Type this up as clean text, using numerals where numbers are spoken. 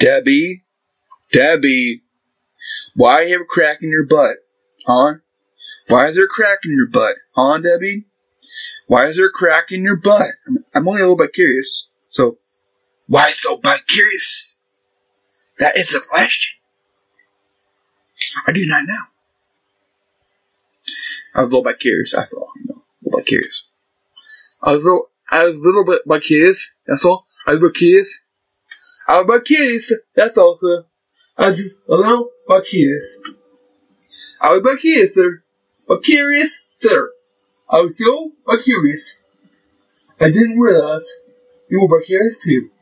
Debbie, Debbie, why you have a crack in your butt? Huh? Why is there a crack in your butt? Huh, Debbie? Why is there a crack in your butt? I'm only a little bit curious. So, why so curious? That is the question. I do not know. I was a little bit curious, that's all. A little bit curious. I was a little bit curious, that's all. I was a bit curious. I was a bit curious, that's all, sir. I was just a little bit curious. I was a bit curious, sir. But curious, sir. I was so curious. I didn't realize you were curious too.